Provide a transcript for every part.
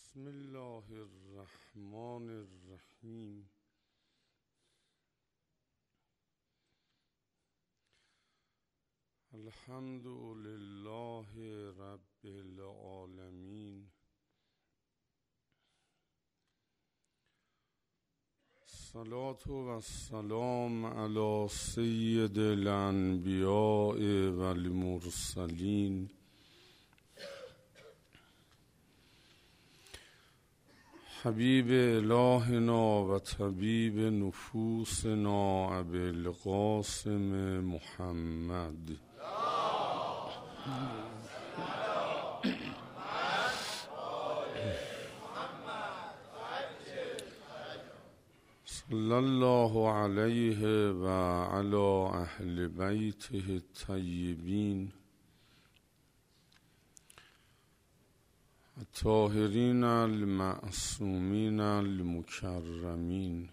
بسم الله الرحمن الرحیم. الحمد لله رب العالمین. الصلاة و السلام علی سید الانبیاء و المرسلین حبیب الهنا و طبیب نفوسنا ابوالقاسم محمد صلی الله علیه و علی اهل بیته الطیبین الطاهرین المعصومین المکرمین.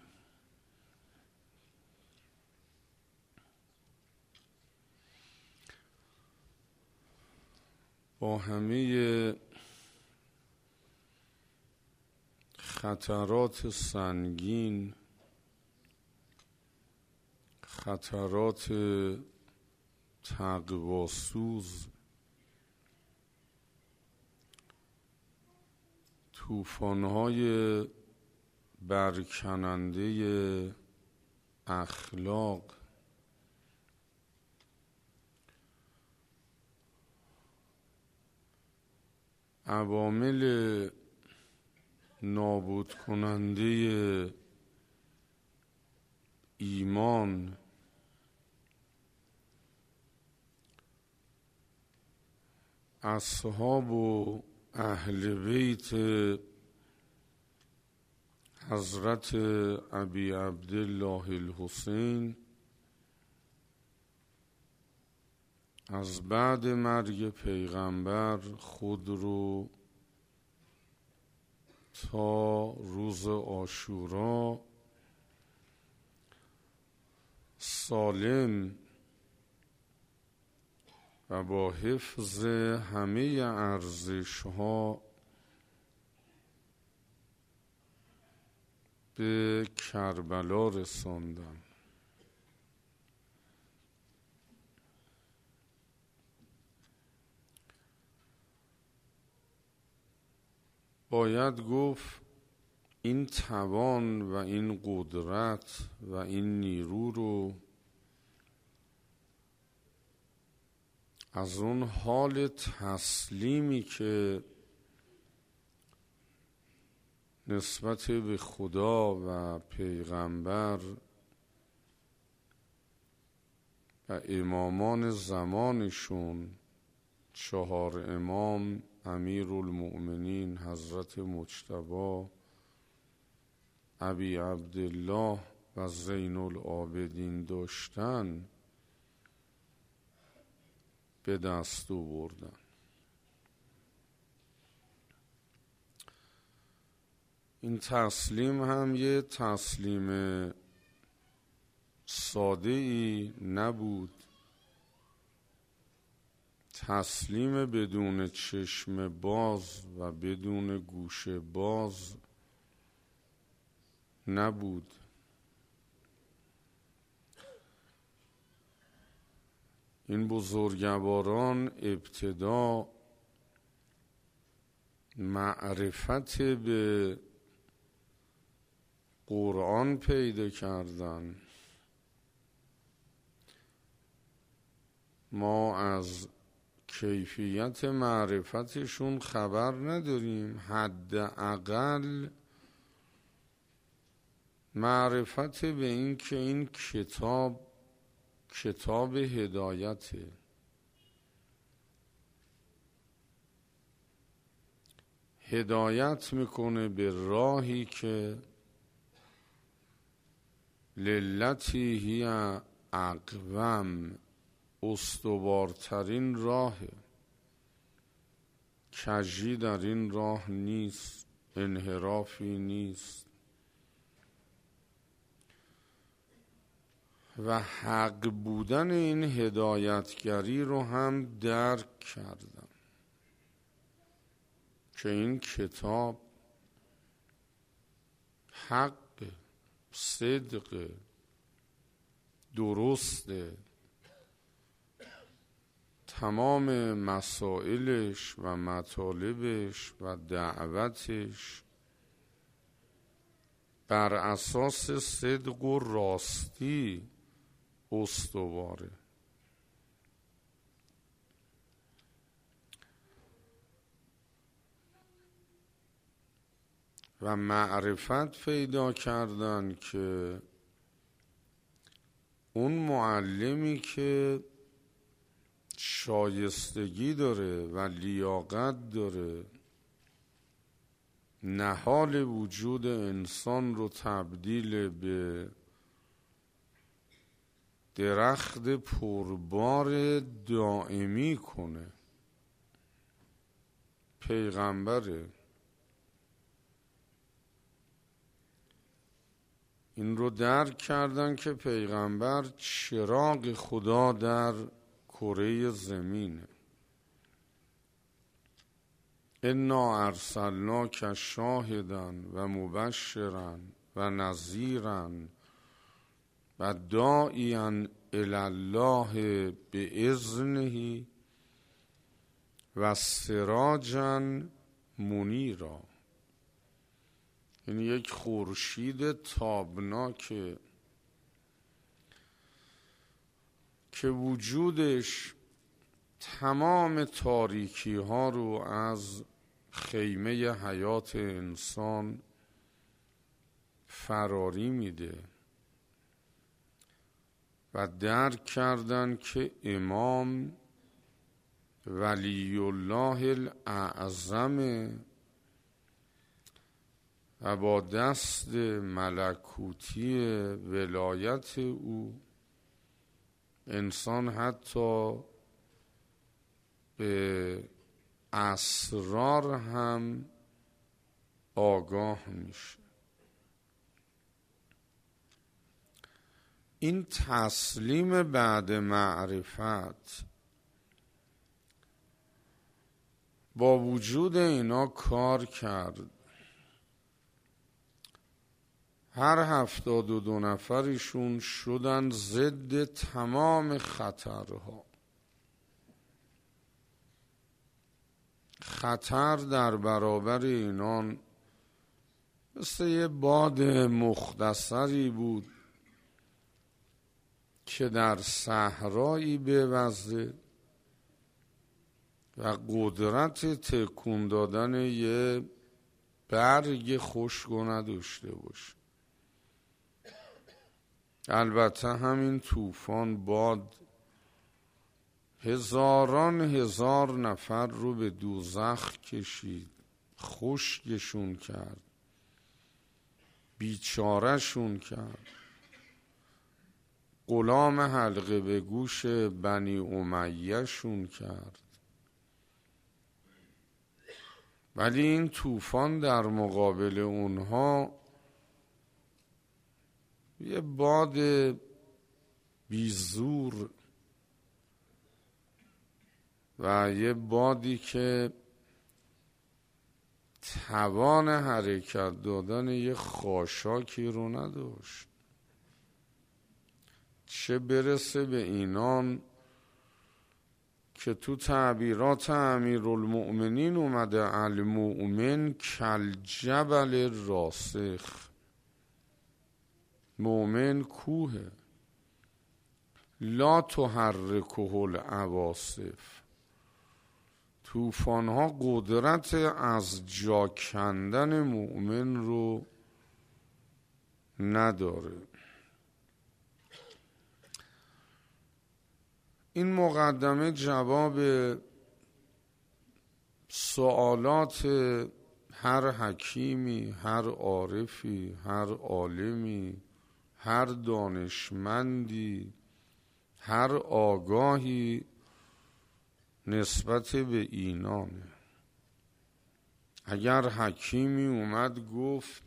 با همه خطرات سنگین، خطرات تقواسوز، طوفان‌های برکننده اخلاق، عوامل نابود کننده ایمان، اصحاب و اهل بیت حضرت ابی عبدالله الحسین از بعد مرگ پیغمبر خود رو تا روز عاشورا سالم و با حفظ همه ارزش‌ها به کربلا رساندن. باید گفت این توان و این قدرت و این نیرو رو از اون حال تسلیمی که نسبت به خدا و پیغمبر و امامان زمانشون، 4 امام، امیرالمؤمنین حضرت مجتبی، ابی عبدالله و زین العابدین داشتن به دست آوردن. این تسلیم هم یه تسلیم ساده ای نبود، تسلیم بدون چشم باز و بدون گوش باز نبود. این بزرگواران ابتدا معرفت به قرآن پیدا کردن. ما از کیفیت معرفتشون خبر نداریم، حداقل معرفت به این که این کتاب هدایته، هدایت میکنه به راهی که للتی هی اقوم، استوارترین راهه، کجی در این راه نیست، انحرافی نیست و حق بودن این هدایتگری رو هم درک کردم که این کتاب حق، صدق، درسته. تمام مسائلش و مطالبش و دعوتش بر اساس صدق و راستی استواره. و معرفت پیدا کردن که اون معلمی که شایستگی داره و لیاقت داره نهال وجود انسان رو تبدیل به درخت پربار دائمی کنه، پیغمبره. این رو درک کردن که پیغمبر چراغ خدا در کره زمینه. انا ارسلناک شاهدا و مبشرا و نذیرا و داعیا الی الله باذنه و سراجا منیرا. یعنی یک خورشید تابناکه که وجودش تمام تاریکی ها رو از خیمه حیات انسان فراری میده. و درک کردن که امام ولی الله الاعظم و با دست ملکوتی ولایت او انسان حتی به اسرار هم آگاه میشه. این تسلیم بعد معرفت با وجود اینا کار کرد. هر 72 نفرشون شدن ضد تمام خطرها. خطر در برابر اینان مثل یه باد مختصری بود که در صحرایی بوزه و قدرت تکون دادن یه برگ خشک نداشته باشه. البته همین طوفان باد هزاران هزار نفر رو به دوزخ کشید، خشکشون کرد، بیچارهشون کرد، غلام حلقه به گوش بنی امیه شون کرد. ولی این طوفان در مقابل اونها یه باد بیزور و یه بادی که توان حرکت دادن یه خاشاکی رو نداشت، چه برسه به اینان که تو تعبیرات امیرالمؤمنین اومده المؤمن کالجبل راسخ. مؤمن کوه لا تحرکه العواصف. طوفان ها قدرت از جا کندن مؤمن رو نداره. این مقدمه جواب سوالات هر حکیمی، هر عارفی، هر عالمی، هر دانشمندی، هر آگاهی نسبت به اینانه. اگر حکیمی اومد گفت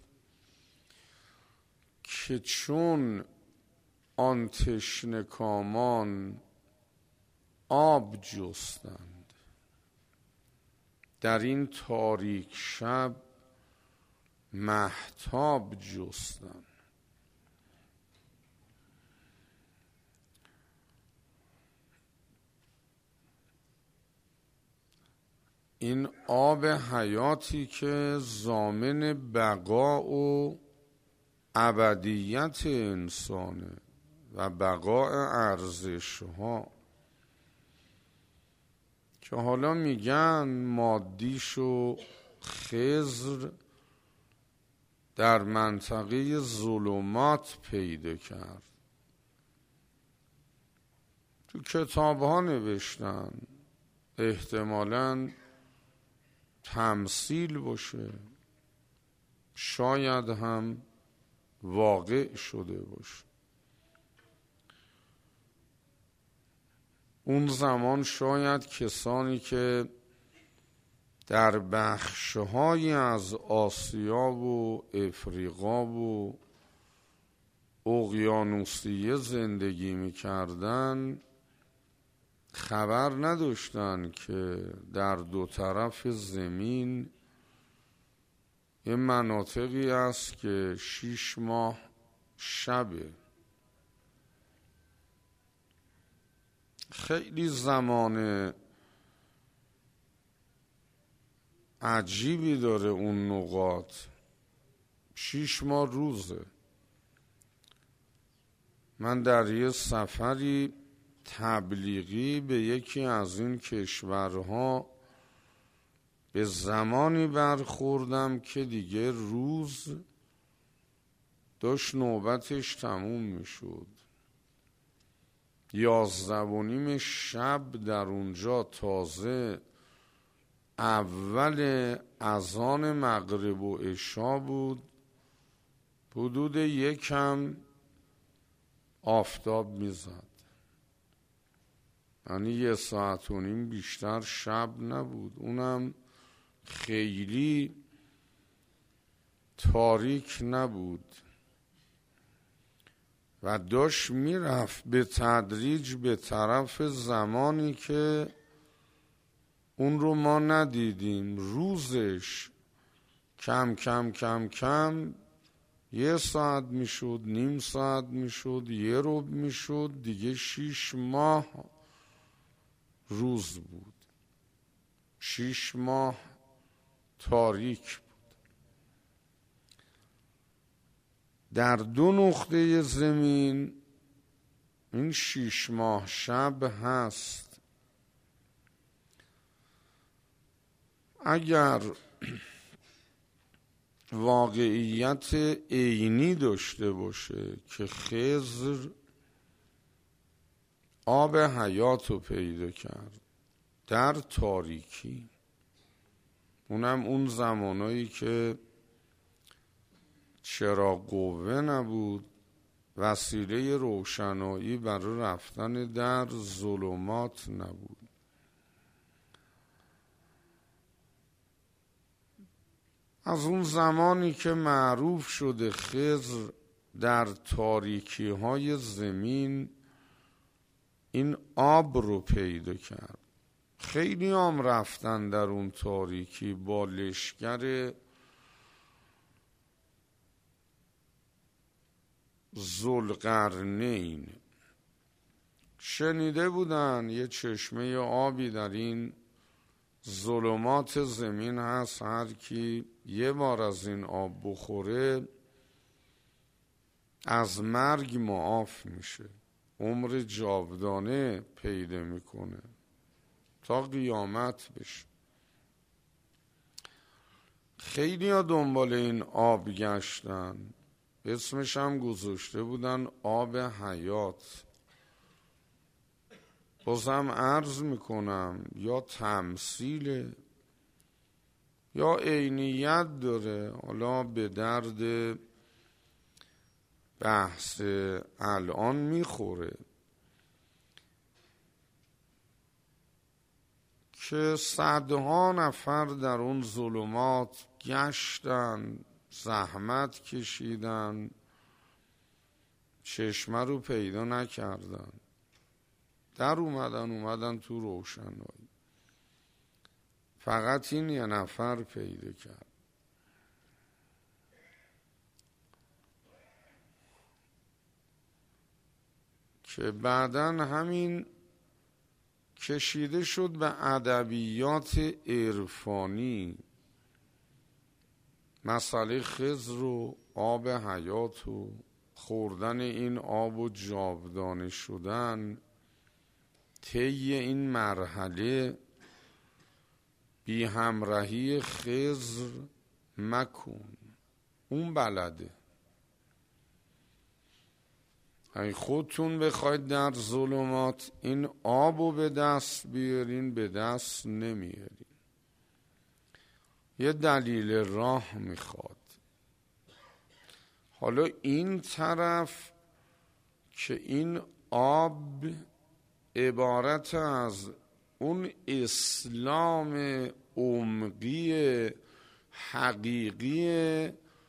که چون آن تشنه‌کامان آب جستند در این تاریک شب مهتاب جستن. این آب حیاتی که ضامن بقا و ابدیت انسانه و بقاء ارزش‌ها، که حالا میگن مادیشو خضر در منطقه ظلمات پیدا کرد. تو کتاب ها نوشتن، احتمالاً تمثیل باشه، شاید هم واقع شده باشه. اون زمان شاید کسانی که در بخش‌هایی از آسیا و افریقا و اقیانوسیه زندگی می‌کردن خبر نداشتن که در دو طرف زمین یه مناطقی است که 6 ماه شبه. خیلی زمان عجیبی داره اون نقاط. 6 ماه روزه. من در یه سفری تبلیغی به یکی از این کشورها به زمانی برخوردم که دیگه روز داشت نوبتش تموم میشد. 11:30 شب در اونجا، تازه اول اذان مغرب و عشا بود. حدود 1 آفتاب میزد، یعنی 1.5 ساعت بیشتر شب نبود. اونم خیلی تاریک نبود و داشت میرفت به تدریج به طرف زمانی که اون رو ما ندیدیم. روزش کم کم کم کم 1 ساعت میشد، نیم ساعت میشد، 1 ربع میشد، دیگه 6 ماه روز بود. 6 ماه تاریک بود. در 2 نقطه زمین این 6 ماه شب هست. اگر واقعیت عینی داشته باشه که خضر آب حیات رو پیدا کرد در تاریکی، اونم اون زمانایی که چراغ قوه نبود، وسیله روشنایی برای رفتن در ظلمات نبود، از اون زمانی که معروف شده خضر در تاریکی های زمین این آب رو پیدا کرد. خیلی هم رفتن در اون تاریکی با لشکر ذوالقرنین. شنیده بودن یه چشمه آبی در این ظلمات زمین هست، هر کی 1 بار از این آب بخوره از مرگ معاف میشه، عمر جاودانه پیدا میکنه تا قیامت بشه. خیلی ها دنبال این آب گشتن، اسمش هم گذاشته بودن آب حیات. بازم عرض میکنم یا تمثیل یا عینیت داره، حالا به درد بحث الان میخوره که صدها نفر در اون ظلمات گشتن، زحمت کشیدن، چشمه رو پیدا نکردن، در اومدن تو روشنایی. فقط این 1 نفر پیدا کرد. که بعداً همین کشیده شد به ادبیات عرفانی، مسئله خضر و آب حیات و خوردن این آب و جاودانه شدن. طی این مرحله بی همراهی خضر مکن، اون بلده. اگه خودتون بخواید در ظلمات این آبو به دست بیارین، به دست نمیارین. یه دلیل راه میخواد. حالا این طرف که این آب عبارت از اون اسلام عمقی حقیقی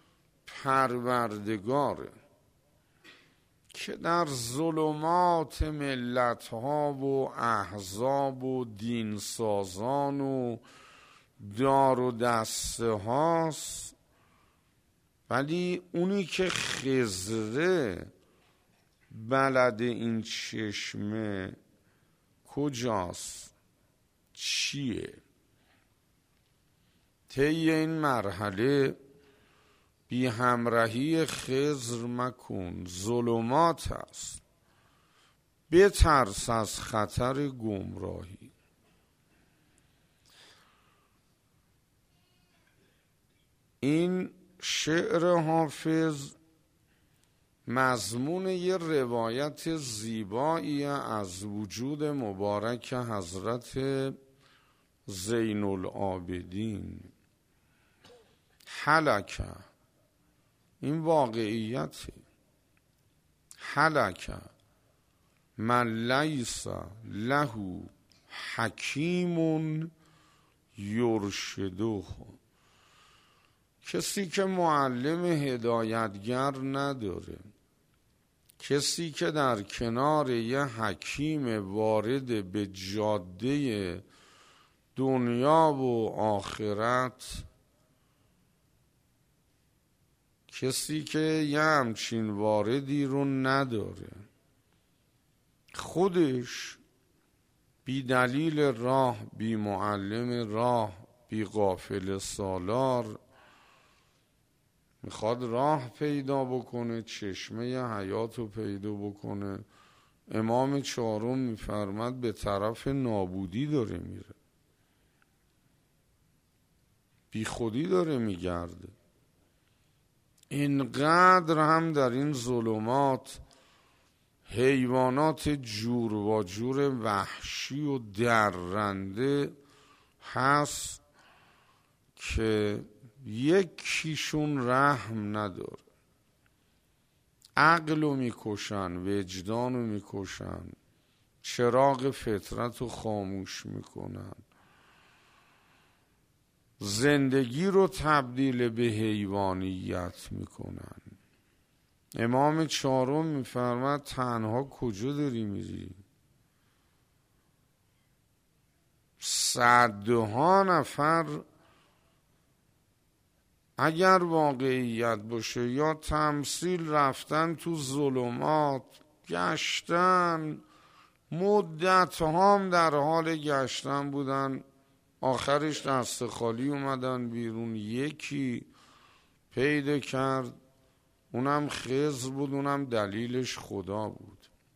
پروردگاره که در ظلمات ملت‌ها و احزاب و دینسازان و دار و دسته هاست، ولی اونی که خضره بلد این چشمه کجاست، چیه؟ طی این مرحله بی همراهی خضر مکن، ظلمات است، بترس از خطر گمراهی. این شعر حافظ مضمون یه روایت زیبایی از وجود مبارک حضرت زین العابدین. هلکه، این واقعیته. هلکه من لیس له حکیم یرشده، کسی که معلم هدایتگر نداره، کسی که در کنار یه حکیم وارد به جاده دنیا و آخرت، کسی که یه همچین واردی رو نداره، خودش بی دلیل راه، بی معلم راه، بی قافله سالار میخواد راه پیدا بکنه، چشمه حیات رو پیدا بکنه. امام چهارم میفرماد به طرف نابودی داره میره، بی خودی داره میگرده. اینقدر هم در این ظلمات حیوانات جور و جور وحشی و درنده هست که یکیشون رحم نداره. عقلو میکشن، وجدانو میکشن، چراغ فطرت رو خاموش میکنن، زندگی رو تبدیل به حیوانیت میکنن. امام چهارم میفرماد تنها کجا داری میری؟ صدها نفر اگر واقعیت باشه یا تمثیل رفتن تو ظلمات، گشتن، مدت هم در حال گشتن بودن، آخرش دست خالی اومدن بیرون. یکی پیدا کرد، اونم خضر بود، اونم دلیلش خدا بود.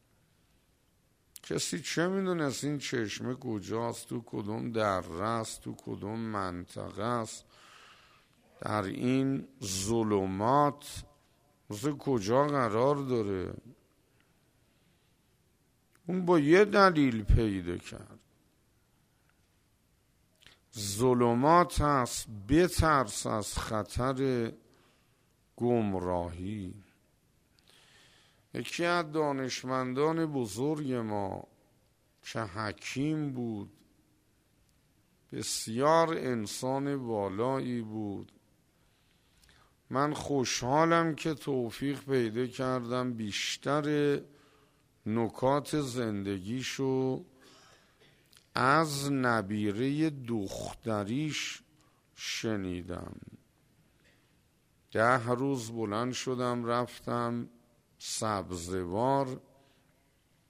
کسی چه میدونست این چشمه کجاست، تو کدوم دره است، تو کدوم منطقه است، در این ظلمات مثل کجا قرار داره. اون با یه دلیل پیدا کرد، ظلمات هست، بترس از خطر گمراهی. یکی از دانشمندان بزرگ ما که حکیم بود، بسیار انسان والایی بود، من خوشحالم که توفیق پیدا کردم بیشتر نکات زندگیشو از نبیره دختریش شنیدم. 10 روز بلند شدم رفتم سبزوار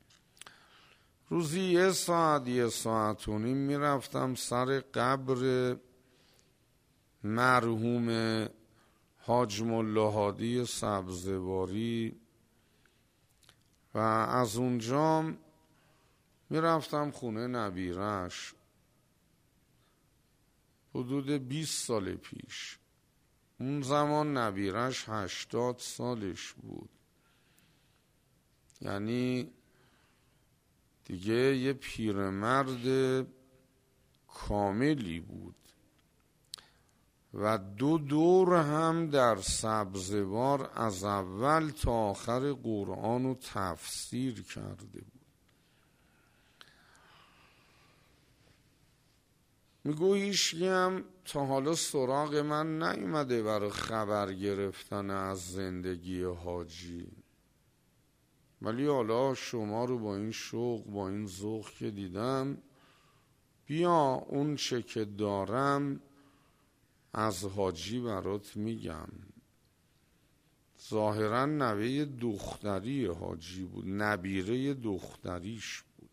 روزی 1 ساعت 1 ساعت و نیم میرفتم سر قبر مرحوم حاج ملا هادی سبزواری و از اونجا میرفتم خونه نبیرش. حدود 20 سال پیش، اون زمان نبیرش 80 سالش بود، یعنی دیگه یه پیرمرد کاملی بود و 2 دور هم در سبزوار از اول تا آخر قرآن رو تفسیر کرده بود. میگو هیچکی هم تا حالا سراغ من نیومده برای خبر گرفتن از زندگی حاجی، ولی حالا شما رو با این شوق با این ذوق که دیدم، بیا اون چه که دارم از حاجی برات میگم. ظاهرا نوه دختری حاجی بود، نبیره دختریش بود.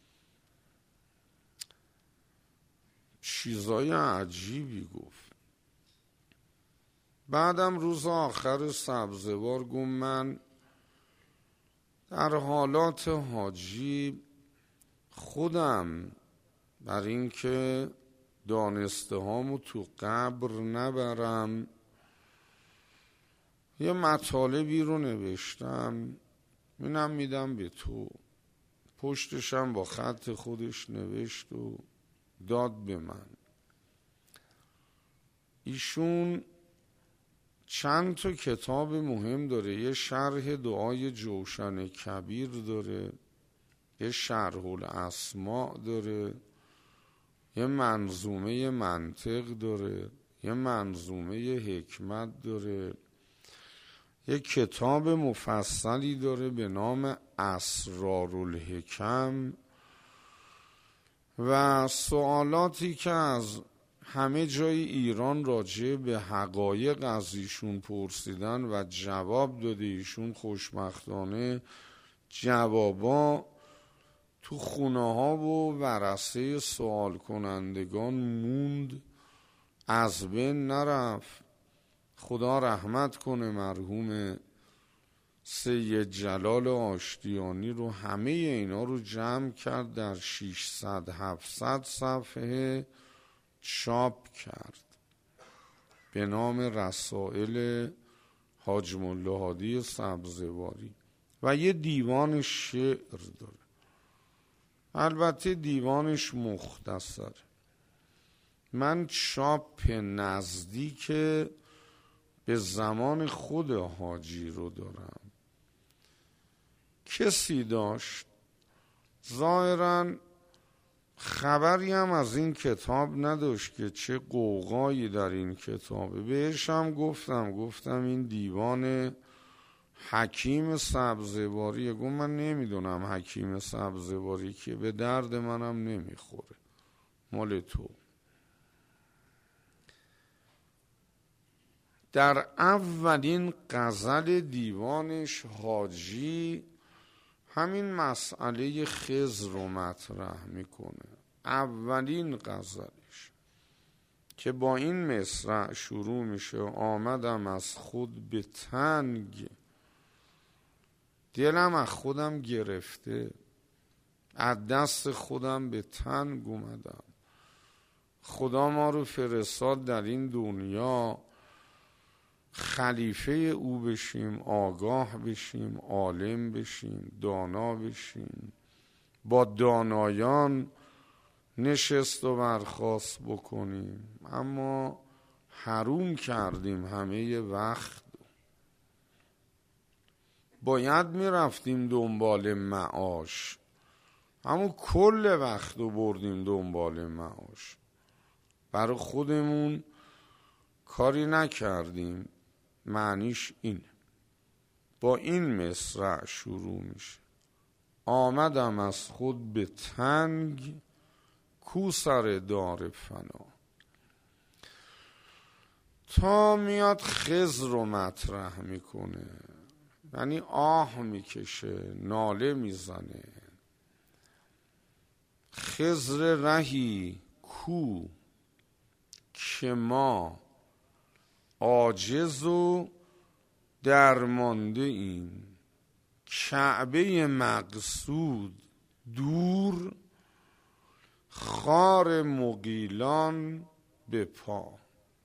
چیزای عجیبی گفت. بعدم روز آخر سبزوار گفت من در حالات حاجی خودم بر این که دانسته هامو تو قبر نبرم یه مطالبی رو نوشتم، اینم میدم به تو. پشتشم با خط خودش نوشت و داد به من. ایشون چند تا کتاب مهم داره، یه شرح دعای جوشن کبیر داره، یه شرح الاسماء داره، یه منظومه منطق داره، یه منظومه حکمت داره، یه کتاب مفصلی داره به نام اسرارالحکم و سوالاتی که از همه جای ایران راجع به حقایق از ایشون پرسیدن و جواب داده. ایشون خوشبختانه جوابا تو خونه ها و ورثه سوال کنندگان موند، از بین نرفت. خدا رحمت کنه مرحوم سید جلال آشتیانی رو. همه اینا رو جمع کرد در 600-700 صفحه چاپ کرد به نام رسائل حاج ملا هادی سبزواری و یه دیوان شعر داره. البته دیوانش مختصر. من چاپ نزدیک به زمان خود حاجی رو دارم. کسی داشت ظاهراً خبری هم از این کتاب نداشت که چه قوقایی در این کتابه. بهش هم گفتم این دیوان حکیم سبزواری. گفت من نمیدونم حکیم سبزواری که به درد منم نمیخوره، مال تو. در اولین غزل دیوانش حاجی همین مسئله خضر رو مطرح میکنه. اولین غزلش که با این مصرع شروع میشه: آمدم از خود به تنگ، دلم از خودم گرفته، از دست خودم به تنگ اومدم. خدا ما رو فرستاد در این دنیا خلیفه او بشیم، آگاه بشیم، عالم بشیم، دانا بشیم، با دانایان نشست و برخاست بکنیم. اما حروم کردیم همه وقت. باید میرفتیم دنبال معاش، اما کل وقت رو بردیم دنبال معاش. برای خودمون کاری نکردیم. معنیش اینه. با این مصرع شروع میشه: آمدم از خود به تنگ، کو سر دار فنا. تا میاد خضر رو مطرح میکنه، یعنی آه میکشه، ناله میزنه. خضر رهی کو که ما عاجز و درمانده ایم، کعبه مقصود دور، خار مغیلان به پا.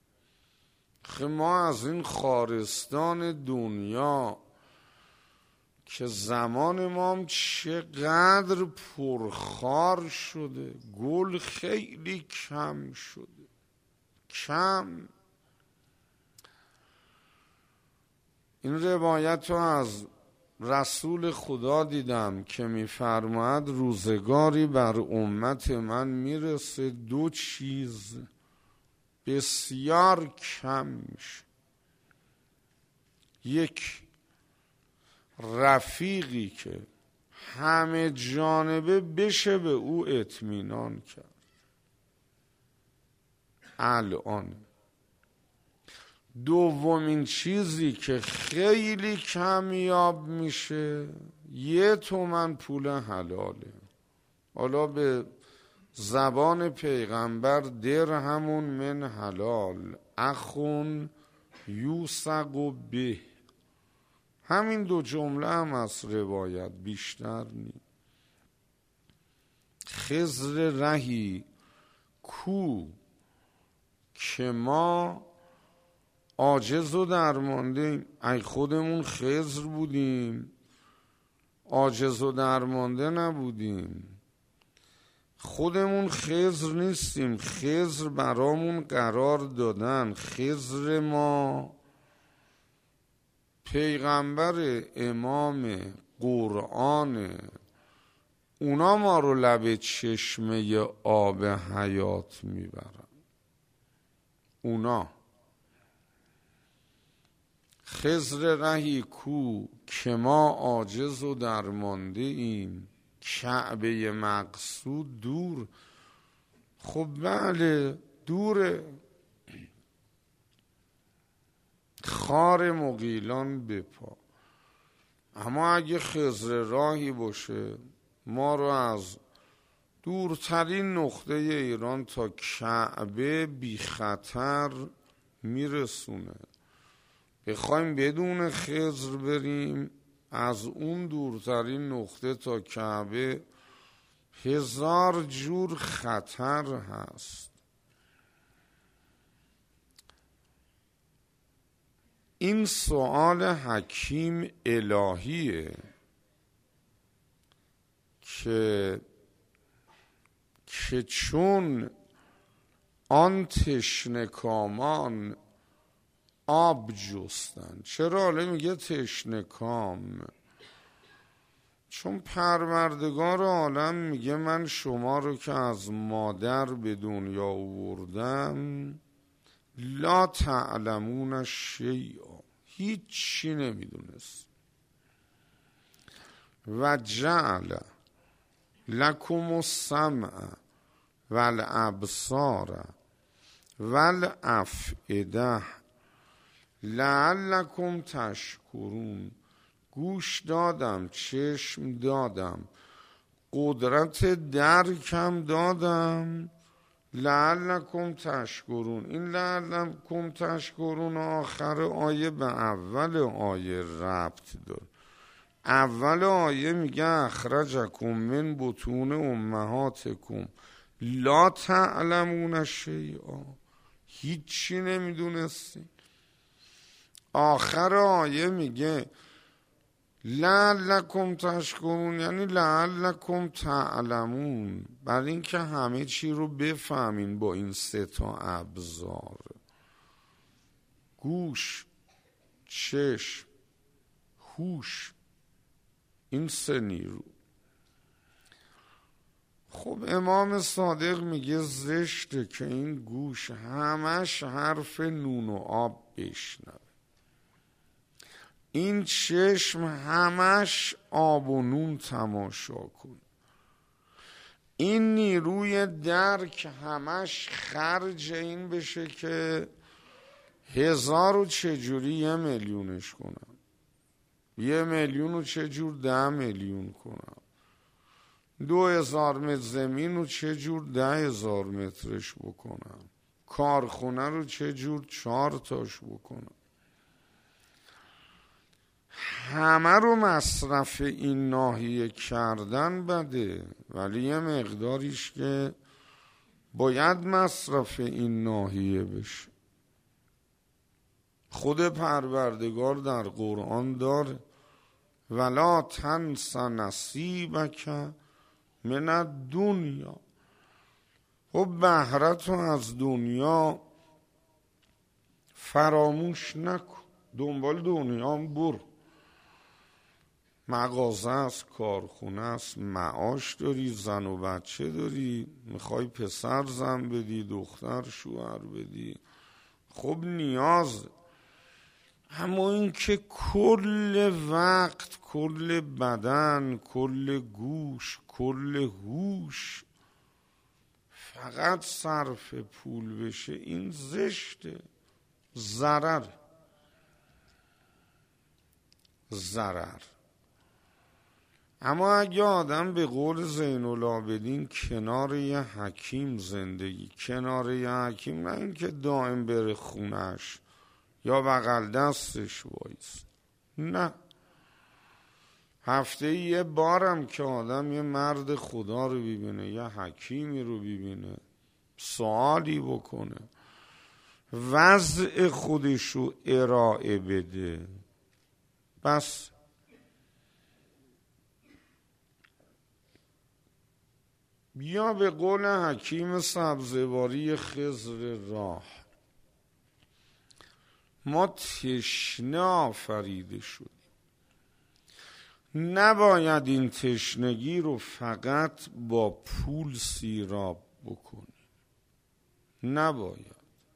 ما از این خارستان دنیا که زمان ما هم چقدر پرخار شده، گل خیلی کم شده، کم. این روایت رو از رسول خدا دیدم که می‌فرماید روزگاری بر امت من میرسه دو چیز بسیار کم میشه. یک، رفیقی که همه جانبه بشه به او اطمینان کرد الان. دومین چیزی که خیلی کمیاب میشه 1 تومن پول حلاله. حالا به زبان پیغمبر درهمون من حلال اخون یوثق به. همین 2 جمله هم از روایت، بیشتر نی. خضر رهی کو که ما عاجز و درمانده ایم. ای خودمون خضر بودیم عاجز و درمانده نبودیم. خودمون خضر نیستیم، خضر برامون قرار دادن. خضر ما پیغمبر امام قرآن، اونا ما رو لب چشمه آب حیات میبرن. اونا خضر رهی کو که ما عاجز و درمانده ایم، کعبه مقصود دور. خب بله دوره، خار مغیلان به پا. اما اگه خضر راهی باشه ما رو از دورترین نقطه ایران تا کعبه بی خطر میرسونه. بخوایم بدون خضر بریم از اون دورترین نقطه تا کعبه 1000 جور خطر هست. این سؤال حکیم الهیه که چون آن تشنکامان آب جستن. چرا حالا میگه تشنکام؟ چون پروردگار عالم میگه من شما رو که از مادر به دنیا آوردم لا تعلمون شیئا، هیچی نمیدونست. و جعل لکم السمع والابصار والافئده لعلکم تشکرون. گوش دادم، چشم دادم، قدرت درکم دادم، لعلکم تشکرون. این لعلکم تشکرون آخر آیه به اول آیه ربط داره. اول آیه میگه اخرجکم من بطون امهاتکم لا تعلمون شیئا، هیچی نمیدونستین. آخر آیه میگه لعلکم تشکرون، یعنی لعلکم تعلمون، برای اینکه همه چی رو بفهمین با این 3 تا ابزار: گوش، چشم، هوش. این 3 نیرو. خب امام صادق میگه زشته که این گوش همش حرف نون و آب بشنوه، این چشم همش آب و نون تماشا کن، این نیروی درک همش خرج این بشه که 1000 و چجوری 1 میلیونش کنم، 1 میلیون و چجور 10 میلیون کنم. 2000 متر زمین رو چه جور 10,000 مترش بکنم، کارخونه رو چه جور 4 تاش بکنم. همه رو مصرف این ناحیه کردن بده، ولی یه مقداریش که باید مصرف این ناحیه بشه. خود پروردگار در قرآن داره ولا تنس نصیبک من الدنیا. خب بهره‌تو از دنیا فراموش نکن، دنبال دنیا هم برو. مغازه است، کارخونه است، معاش داری، زن و بچه داری، میخوای پسر زن بدی، دختر شوهر بدی، خب نیاز. اما این که کل وقت، کل بدن، کل گوش، کل هوش فقط صرف پول بشه، این زشته، ضرر. اما اگه آدم به قول زین العابدین کنار یه حکیم زندگی، کنار یه حکیم، نه اینکه دائم بره خونش یا بغل دستش وایس، نه، هفته یه بارم که آدم یه مرد خدا رو ببینه، یه حکیمی رو ببینه، سوالی بکنه، وضع خودش رو ارائه بده، بس. یا به قول حکیم سبزواری خضر راه، ما تشنه آفریده شدیم، نباید این تشنگی رو فقط با پول سیراب بکنیم، نباید.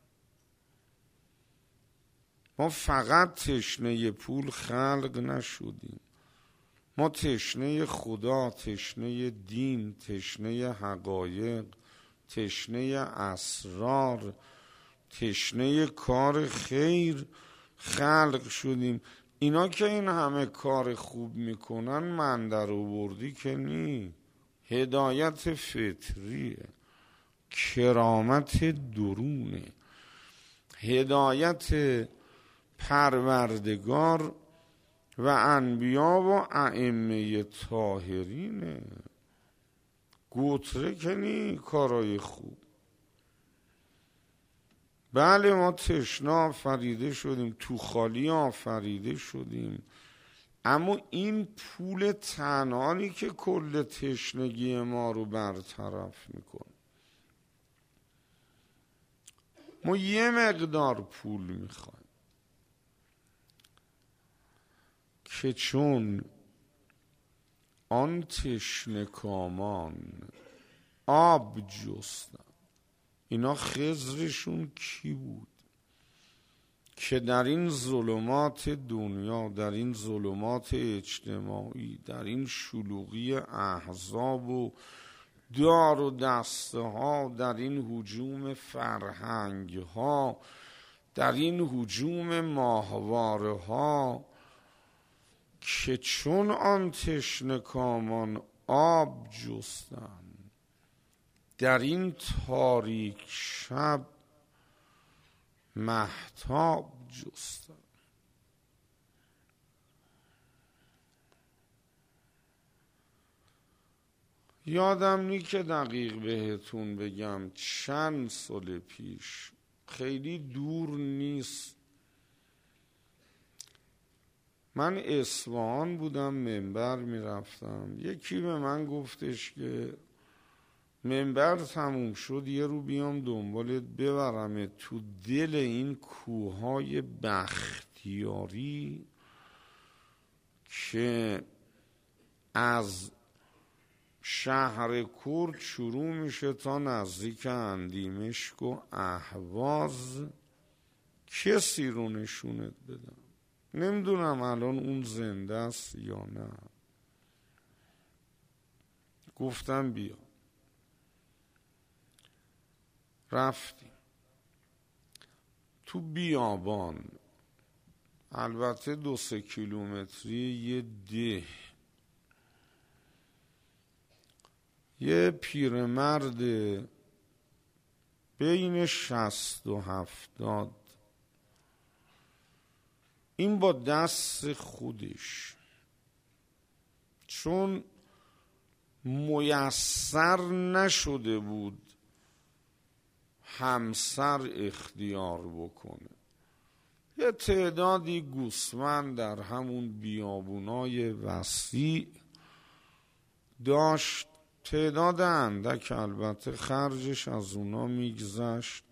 ما فقط تشنه پول خلق نشدیم، ما تشنه خدا، تشنه دین، تشنه حقایق، تشنه اسرار، تشنه کار خیر خلق شدیم. اینا که این همه کار خوب میکنن من در آوردی که نی، هدایت فطریه، کرامت درونه، هدایت پروردگار و انبیا و ائمه طاهرینه. گوتره که نی کارای خوب. بله ما تشنه آفریده شدیم، تو خالی آفریده شدیم، اما این پول تنهایی که کل تشنگی ما رو برطرف میکنه. ما یه مقدار پول میخوایم که چون آن تشنه کامان آب جستن. اینا خضرشون کی بود که در این ظلمات دنیا، در این ظلمات اجتماعی، در این شلوغی احزاب و دار و دسته ها، در این هجوم فرهنگ ها، در این هجوم ماهواره ها، که چون آن تشنه کامان آب جستن، در این تاریک شب مهتاب جستن. یادم نی که دقیق بهتون بگم چند سال پیش، خیلی دور نیست، من اصفهان بودم، منبر میرفتم، یکی به من گفتش که منبر تموم شد یه رو بیام دنبالت ببرم تو دل این کوههای بختیاری که از شهر کرد شروع میشه تا نزدیک اندیمشک و اهواز. کسی رو نشونت بدم؟ نمیدونم الان اون زنده است یا نه. گفتم بیا. رفتیم تو بیابان، البته 2-3 کیلومتری، یه ده یه پیرمرد بین 60 و 70، این با دست خودش، چون میسر نشده بود همسر اختیار بکنه، یه تعدادی گوسفند در همون بیابونای وسیع داشت، تعداد اندک، البته خرجش از اونا میگذشت.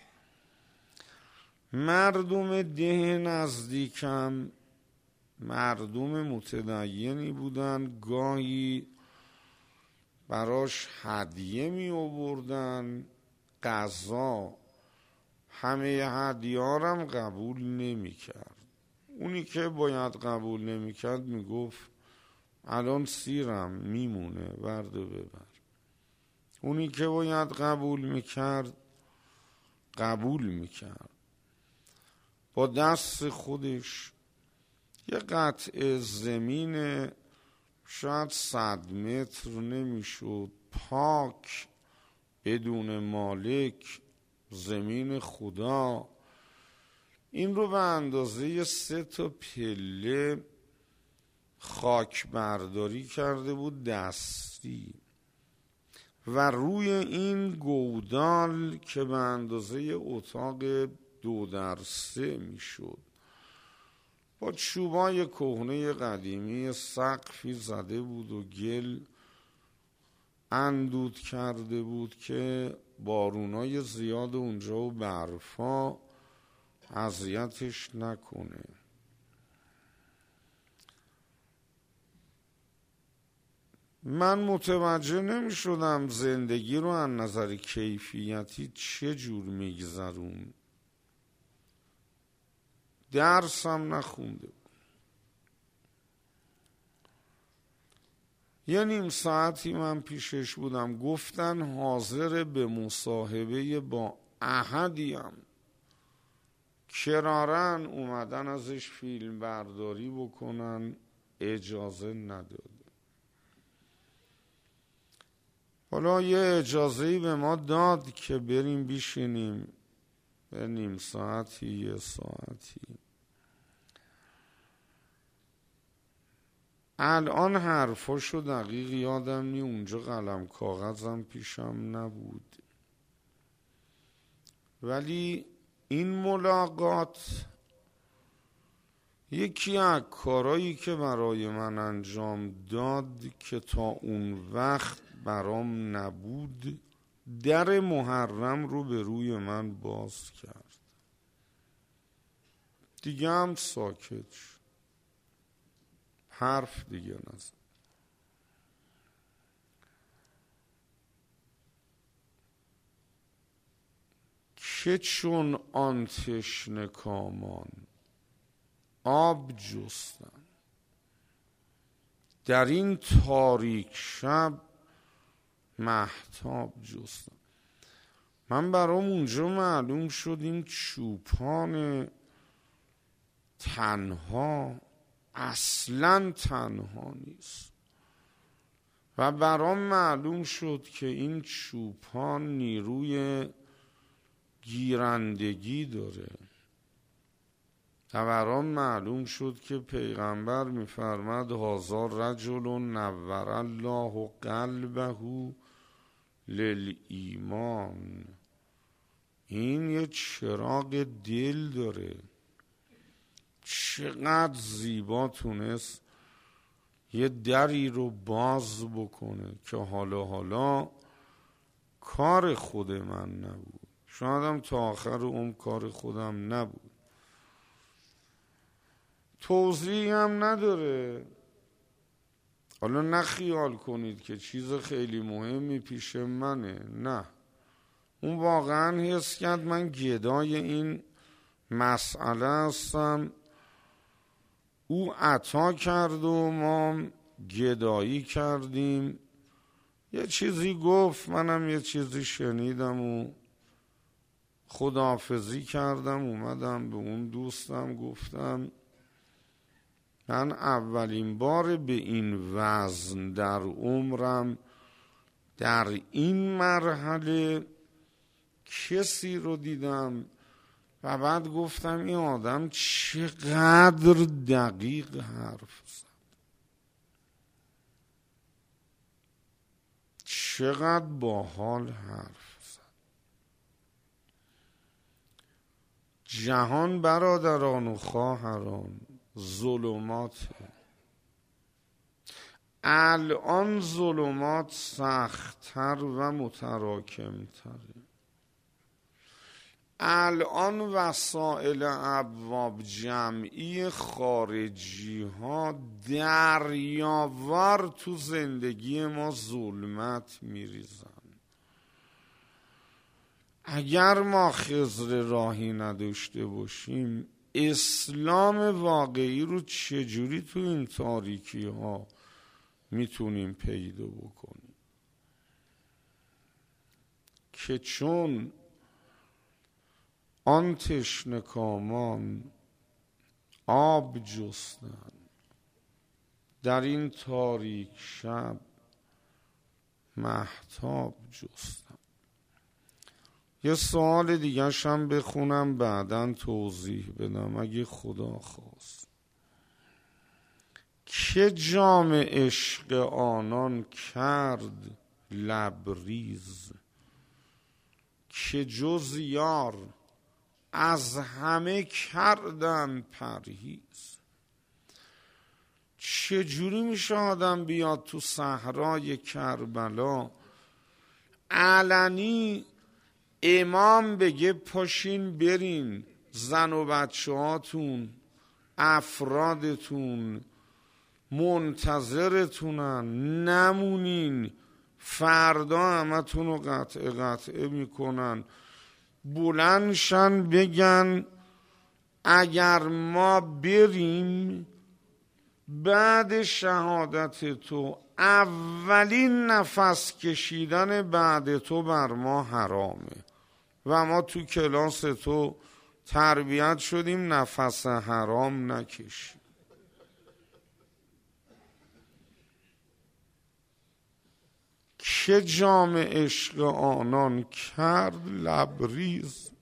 مردم ده نزدیکم مردم متدینی بودن، گاهی براش هدیه می آوردن، غذا. همه هدیه هم قبول نمی کرد. اونی که باید قبول نمی کرد می گفت الان سیرم میمونه ورده ببر. اونی که باید قبول می کرد قبول می کرد. با دست خودش یه قطعه زمین شاید 100 متر نمیشد، پاک بدون مالک، زمین خدا، این رو به اندازه 3 پله خاک برداری کرده بود دستی و روی این گودال که به اندازه اتاق 2x3 میشد با چوبای کهنه قدیمی سقفی زده بود و گل اندود کرده بود که بارونای زیاد اونجا و برفا اذیتش نکنه. من متوجه نمی شدم زندگی رو از نظر کیفیتی چه جور میگذرون. درسم نخونده بود. یه نیم ساعتی من پیشش بودم، گفتن حاضر به مصاحبه با احدیم، کرارن اومدن ازش فیلم برداری بکنن، اجازه نداد. حالا یه اجازه‌ای به ما داد که بریم بشینیم، به نیم ساعتی، یه ساعتی. الان حرفاشو دقیق یادم نی، اونجا قلم کاغذم پیشم نبود، ولی این ملاقات یکی از کارایی که برای من انجام داد که تا اون وقت برام نبود، در محرم رو به روی من باز کرد. دیگه هم ساکت شد، حرف دیگه نزد. که چون آن تشنه کامان آب جستن، در این تاریک شب مهتاب جستن. من برام اونجا معلوم شد این چوپان تنها اصلاً تنها نیست و برام معلوم شد که این چوپان نیروی گیرندگی داره و برام معلوم شد که پیغمبر میفرماد هذا رجل نور الله قلبه للایمان، این یه چراغ دل داره. چقدر زیبا تونست یه دری رو باز بکنه که حالا کار خود من نبود، شایدم تا آخر عمر کار خودم نبود. توضیحی هم نداره. حالا نه خیال کنید که چیز خیلی مهمی پیش منه، نه، اون واقعا حس کرد من گدای این مسئله هستم. او عطا کرد و ما گدایی کردیم. یه چیزی گفت، منم یه چیزی شنیدم و خداحافظی کردم. اومدم به اون دوستم گفتم من اولین بار به این وزن در عمرم در این مرحله کسی رو دیدم و بعد گفتم این آدم چقدر دقیق حرف زد، چقدر باحال حرف زد. جهان برادران و خواهران ظلماته. الان ظلمات سخت‌تر و متراکم‌تره. الان وسایل ابواب جمعی خارجی ها دریاوار تو زندگی ما ظلمت میریزن. اگر ما خضر راهی نداشته باشیم اسلام واقعی رو چجوری تو این تاریکی ها میتونیم پیدا بکنیم؟ که چون آن تشنه‌کامان آب جستن در این تاریک شب مهتاب جستن. یه سوال دیگه شم بخونم بعداً توضیح بدم اگه خدا خواست. که جام عشق آنان کرد لبریز، که جز یار از همه کردن پرهیز. چجوری میشه آدم بیاد تو صحرای کربلا علنی امام بگه پاشین برین، زن و بچه هاتون افرادتون منتظرتونن، نمونین، فردا همتون رو قطعه میکنن، بلندشن بگن اگر ما بریم بعد شهادت تو اولین نفس کشیدن بعد تو بر ما حرامه و ما تو کلاس تو تربیت شدیم نفس حرام نکشیم. که جام عشق آنان کرد لبریز،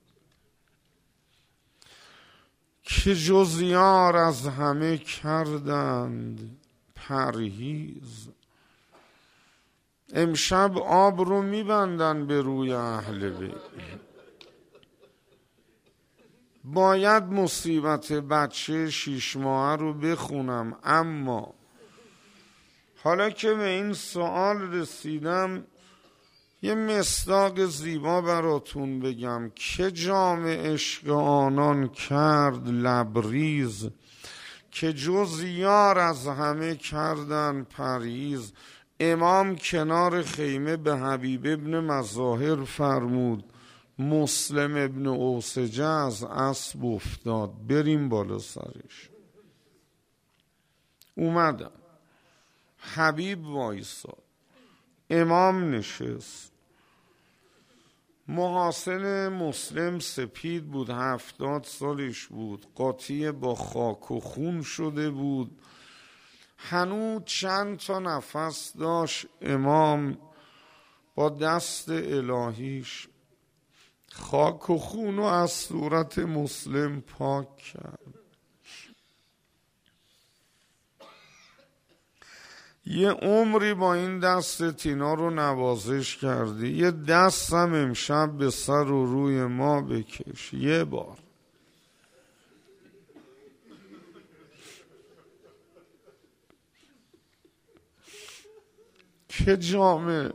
که جز یار از همه کردند پرهیز. امشب آب رو میبندن به روی اهل بیت. باید مصیبت بچه 6 ماهه رو بخونم، اما حالا که به این سوال رسیدم یه مصداق زیبا براتون بگم. که جام عشق آنان کرد لبریز، که جز یار از همه کردن پرهیز. امام کنار خیمه به حبیب ابن مظاهر فرمود مسلم ابن اوسجه از اسب افتاد، بریم بالا سرش. اومدم، حبیب وایساد، امام نشست. محاسن مسلم سپید بود، 70 سالش بود، قاطی با خاک و خون شده بود، هنوز چند تا نفس داشت. امام با دست الهیش خاک و خون رو از صورت مسلم پاک کرد. یه عمری با این دست تینا رو نوازش کردی، یه دستم امشب به سر و روی ما بکش یه بار. که جام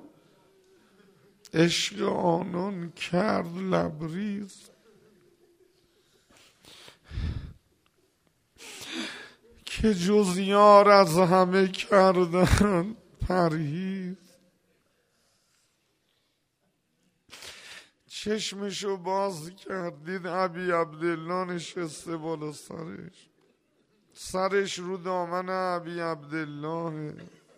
عشق آنان کرد لبریز، که جز یار از همه کردن پرهیز. چشمشو باز کردید ابی عبدالله نشسته بالا سرش، سرش رو دامن ابی عبدالله.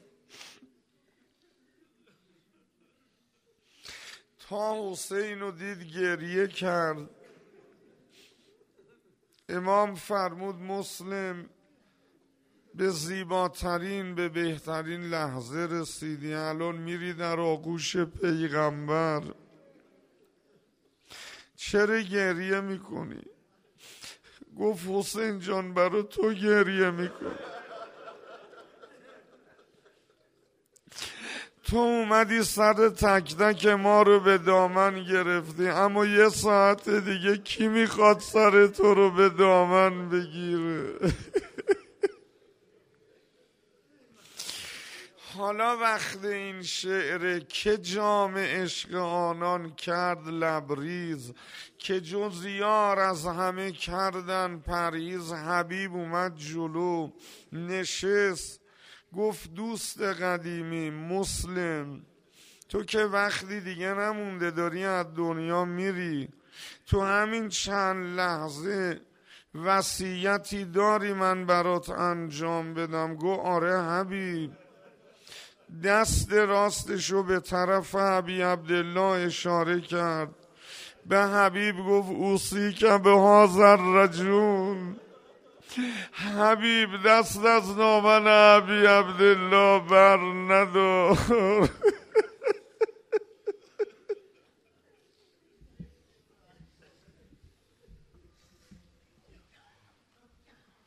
تا حسین رو دید گریه کرد. امام فرمود مسلم به زیباترین به بهترین لحظه رسیدی، الان میری در آغوش پیغمبر. چرا گریه میکنی؟ گفت حسین جان برای تو گریه میکنی. تو اومدی سر تک تک ما رو به دامن گرفتی، اما یه ساعت دیگه کی میخواد سر تو رو به دامن بگیره؟ حالا وقت این شعره که جام عشق آنان کرد لبریز، که جز یار از همه کردن پریز. حبیب اومد جلو نشست، گفت دوست قدیمی مسلم، تو که وقتی دیگه نمونده داری از دنیا میری، تو همین چند لحظه وصیتی داری من برات انجام بدم؟ گو آره حبیب. دست راستشو به طرف ابی عبدالله اشاره کرد، به حبیب گفت اوصیک به هذا الرجل. حبیب دست از نامن ابی عبدالله بر ندار.